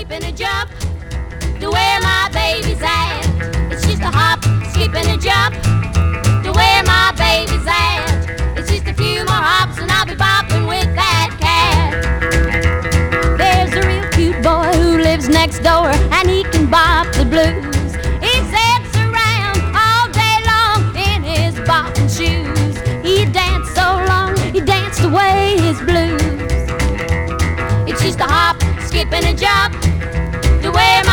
skip, and a jump to where my baby's at. It's just a hop, skip, and a jump to where my baby's at. It's just a few more hops and I'll be bopping with that cat. There's a real cute boy who lives next door and he can bop the blues. He sits around all day long in his bopping shoes. He danced so long, he danced away his blues. It's just a hop, skip, and a jump to where my